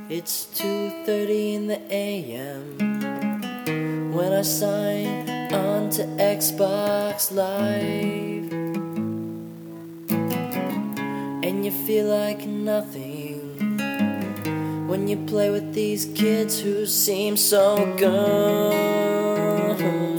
It's 2:30 in the AM when I sign on to Xbox Live, and you feel like nothing when you play with these kids who seem so good.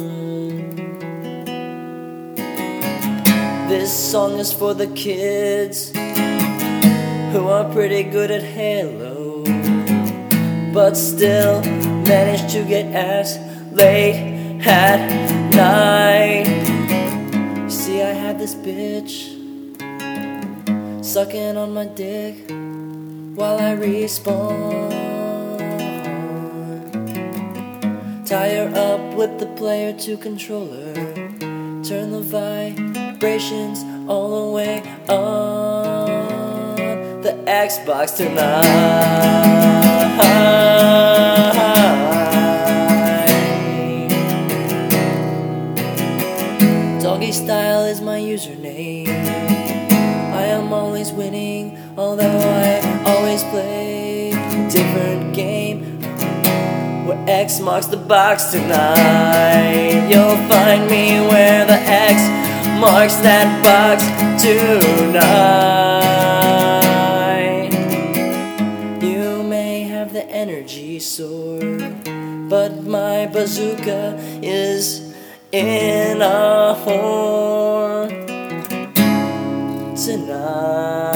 This song is for the kids who are pretty good at Halo, but still manage to get ass late at night. See, I had this bitch sucking on my dick while I respawn. Tie her up with the player 2 controller, turn the vibrations all the way on the Xbox tonight. Doggy style is my username. I am always winning, although I always play a different game. Where X marks the box tonight. You'll find me where the X marks that box tonight. You may have the energy sword, but my bazooka is in a horn tonight.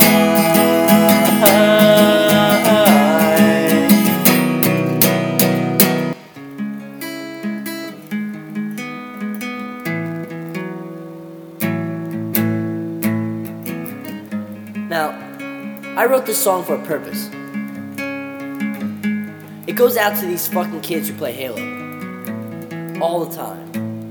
Now, I wrote this song for a purpose. It goes out to these fucking kids who play Halo all the time.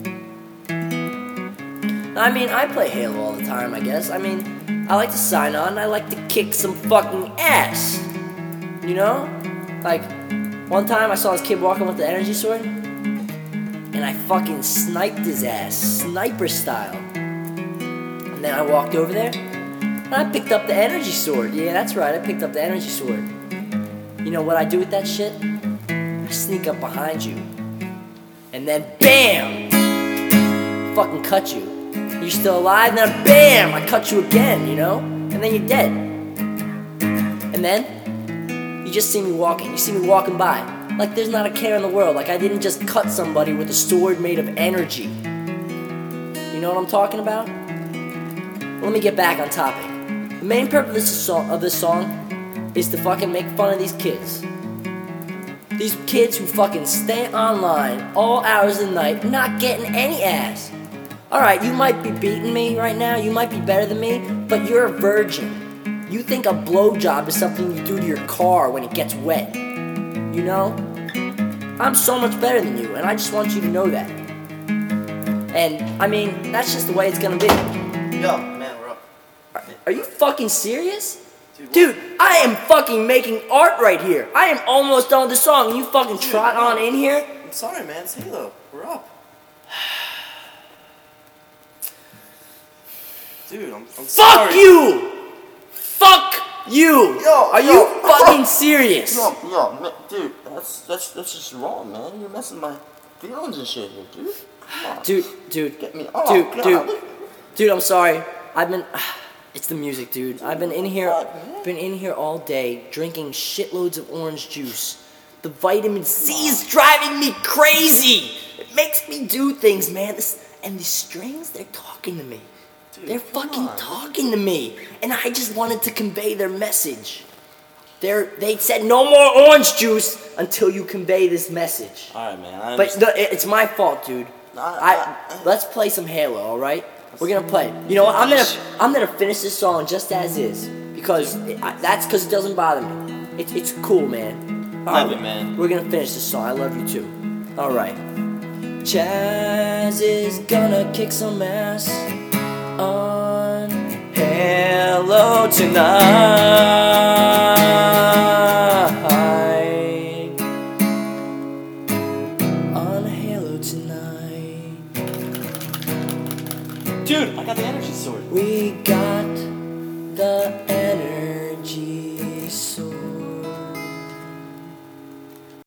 I mean, I play Halo all the time, I guess. I mean, I like to sign on, I like to kick some fucking ass. You know? Like, one time I saw this kid walking with the energy sword, and I fucking sniped his ass, sniper style. And then I walked over there, and I picked up the energy sword. Yeah, that's right, I picked up the energy sword. You know what I do with that shit? I sneak up behind you, and then BAM! Fucking cut you. You're still alive, and then BAM! I cut you again, you know? And then you're dead. And then, you just see me walking. You see me walking by. Like there's not a care in the world. Like I didn't just cut somebody with a sword made of energy. You know what I'm talking about? Well, let me get back on topic. The main purpose of this song is to fucking make fun of these kids. These kids who fucking stay online all hours of the night, not getting any ass. Alright, you might be beating me right now, you might be better than me, but you're a virgin. You think a blowjob is something you do to your car when it gets wet. You know? I'm so much better than you, and I just want you to know that. And, I mean, that's just the way it's gonna be. Yo, man, we're up. Are you fucking serious? Dude, I am fucking making art right here. I am almost done with the song, and you fucking trot on in here? I'm sorry, man. It's Halo. We're up. Dude, I'm sorry. Fuck you! Fuck you! Are you fucking serious? Yo, man, dude, that's just wrong, man. You're messing my feelings and shit here, dude. Come on. Dude. Get me. Dude, I'm sorry. It's the music, dude. I've been in here all day drinking shitloads of orange juice. The vitamin C is driving me crazy. It makes me do things, man. And these strings, they're talking to me. Dude, they're fucking talking to me. And I just wanted to convey their message. They said no more orange juice until you convey this message. Alright, man. But it's my fault, dude. Let's play some Halo, alright? We're gonna play. You know what? I'm gonna finish this song just as is because that's because it doesn't bother me. It's cool, man. Love it, man. We're gonna finish this song. I love you too. All right. Chaz is gonna kick some ass on Halo tonight.